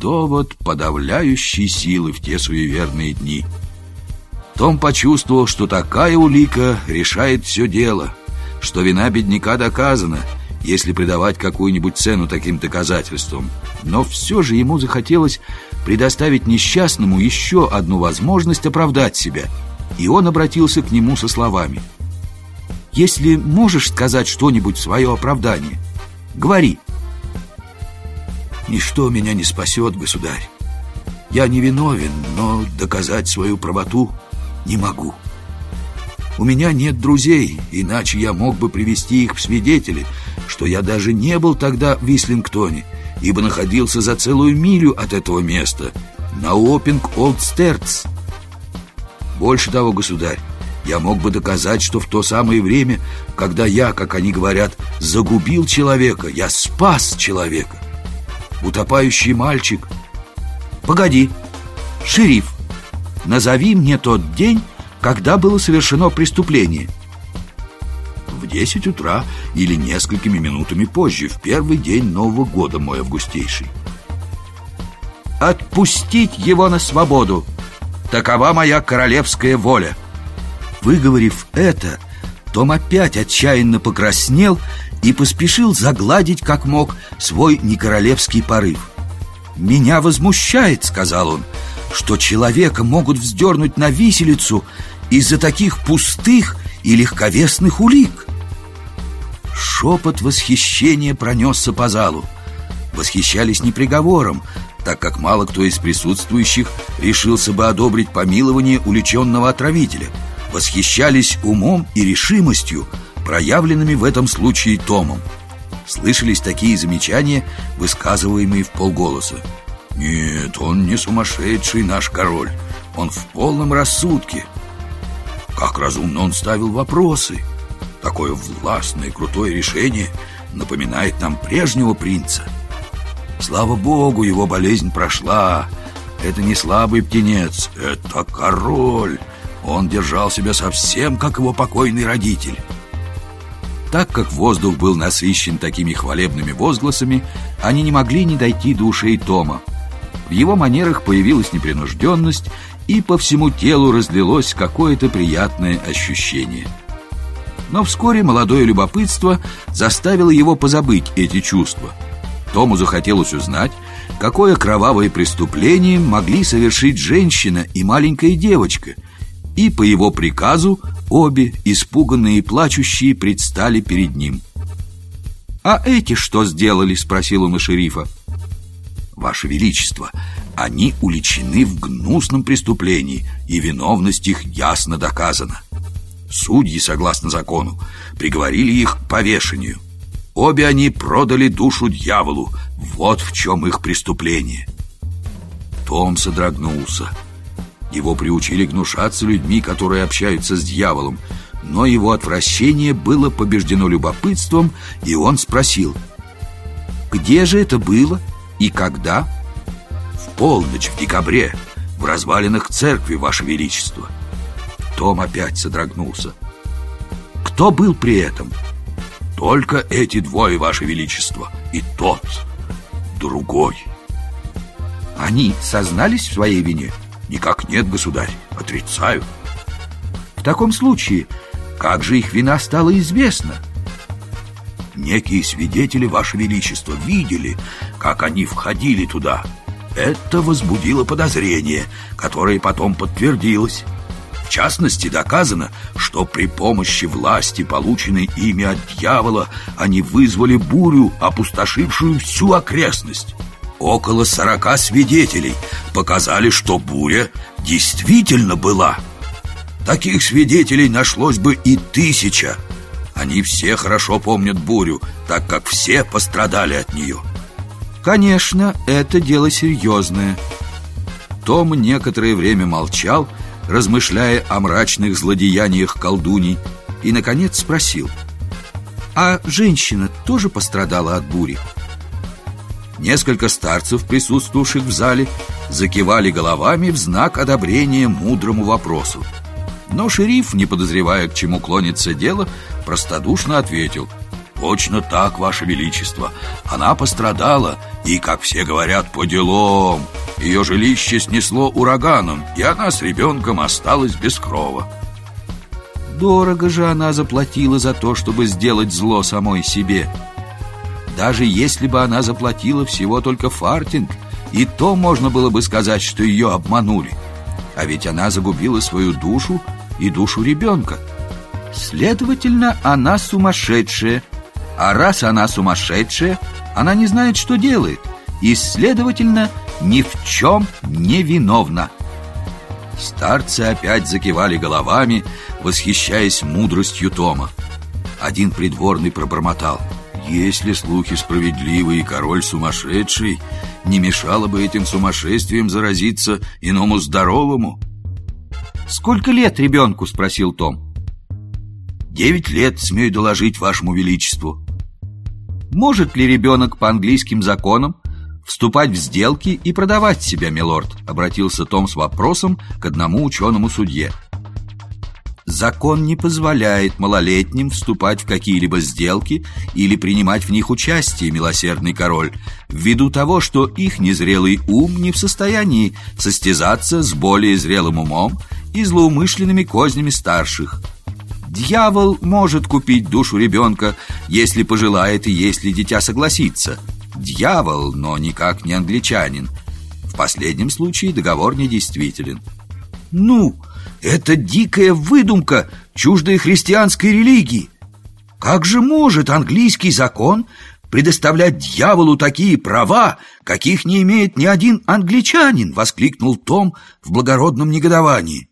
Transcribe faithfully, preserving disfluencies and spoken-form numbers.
довод подавляющей силы в те суеверные дни. Том почувствовал, что такая улика решает все дело, что вина бедняка доказана, если придавать какую-нибудь цену таким доказательствам. Но все же ему захотелось предоставить несчастному еще одну возможность оправдать себя, и он обратился к нему со словами: «Если можешь сказать что-нибудь в свое оправдание, говори». «Ничто меня не спасет, государь. Я невиновен, но доказать свою правоту не могу. У меня нет друзей, иначе я мог бы привести их в свидетели, что я даже не был тогда в Ислингтоне, ибо находился за целую милю от этого места, на Уоппинг-Олд-Стердс. Больше того, государь, я мог бы доказать, что в то самое время, когда я, как они говорят, загубил человека, я спас человека. Утопающий мальчик...» «Погоди, шериф, назови мне тот день, когда было совершено преступление». «В десять утра или несколькими минутами позже, в первый день Нового года, мой августейший». «Отпустить его на свободу! Такова моя королевская воля!» Выговорив это, Том опять отчаянно покраснел и поспешил загладить, как мог, свой некоролевский порыв. «Меня возмущает, — сказал он, — что человека могут вздернуть на виселицу из-за таких пустых и легковесных улик». Шепот восхищения пронесся по залу. Восхищались не приговором, так как мало кто из присутствующих решился бы одобрить помилование уличенного отравителя. Восхищались умом и решимостью, проявленными в этом случае Томом. Слышались такие замечания, высказываемые в полголоса: «Нет, он не сумасшедший наш король, он в полном рассудке. Как разумно он ставил вопросы. Такое властное и крутое решение напоминает нам прежнего принца. Слава богу, его болезнь прошла. Это не слабый птенец, это король. Он держал себя совсем как его покойный родитель». Так как воздух был насыщен такими хвалебными возгласами, они не могли не дойти до ушей Тома. В его манерах появилась непринужденность, и по всему телу разлилось какое-то приятное ощущение. Но вскоре молодое любопытство заставило его позабыть эти чувства. Тому захотелось узнать, какое кровавое преступление могли совершить женщина и маленькая девочка, и по его приказу обе, испуганные и плачущие, предстали перед ним. «А эти что сделали?» — спросил он у шерифа. «Ваше Величество, они уличены в гнусном преступлении, и виновность их ясно доказана. Судьи, согласно закону, приговорили их к повешению. Обе они продали душу дьяволу. Вот в чем их преступление». Том содрогнулся. Его приучили гнушаться людьми, которые общаются с дьяволом, но его отвращение было побеждено любопытством, и он спросил: «Где же это было и когда?» «В полночь в декабре, в развалинах церкви, Ваше Величество». Том опять содрогнулся. «Кто был при этом?» «Только эти двое, Ваше Величество, и тот, другой». «Они сознались в своей вине?» «Никак нет, государь, отрицаю». «В таком случае, как же их вина стала известна?» «Некие свидетели, Ваше Величество, видели, как они входили туда. Это возбудило подозрение, которое потом подтвердилось. В частности, доказано, что при помощи власти, полученной ими от дьявола, они вызвали бурю, опустошившую всю окрестность. Около сорока свидетелей показали, что буря действительно была. Таких свидетелей нашлось бы и тысяча. Они все хорошо помнят бурю, так как все пострадали от нее». «Конечно, это дело серьезное». Том некоторое время молчал, размышляя о мрачных злодеяниях колдуней, и, наконец, спросил: «А женщина тоже пострадала от бури?» Несколько старцев, присутствовавших в зале, закивали головами в знак одобрения мудрому вопросу. Но шериф, не подозревая, к чему клонится дело, простодушно ответил: Точно так, Ваше Величество. Она пострадала, и, как все говорят, по делам. Ее жилище снесло ураганом, и она с ребенком осталась без крова. Дорого же она заплатила за то, чтобы сделать зло самой себе. Даже если бы она заплатила всего только фартинг, и то можно было бы сказать, что ее обманули. А ведь она загубила свою душу и душу ребенка. Следовательно, она сумасшедшая. А раз она сумасшедшая, она не знает, что делает, и, следовательно, ни в чем не виновна. Старцы опять закивали головами, восхищаясь мудростью Тома. Один придворный пробормотал: если слухи справедливы и король сумасшедший, не мешало бы этим сумасшествием заразиться иному здоровому. «Сколько лет ребенку?» — спросил Том. «Девять лет, смею доложить Вашему Величеству». «Может ли ребенок по английским законам вступать в сделки и продавать себя, милорд?» — обратился Том с вопросом к одному ученому-судье. «Закон не позволяет малолетним вступать в какие-либо сделки или принимать в них участие, милосердный король, ввиду того, что их незрелый ум не в состоянии состязаться с более зрелым умом и злоумышленными кознями старших. Дьявол может купить душу ребенка, если пожелает и если дитя согласится. Дьявол, но никак не англичанин. В последнем случае договор недействителен». «Ну, это дикая выдумка, чуждая христианской религии. Как же может английский закон предоставлять дьяволу такие права, каких не имеет ни один англичанин?» — воскликнул Том в благородном негодовании.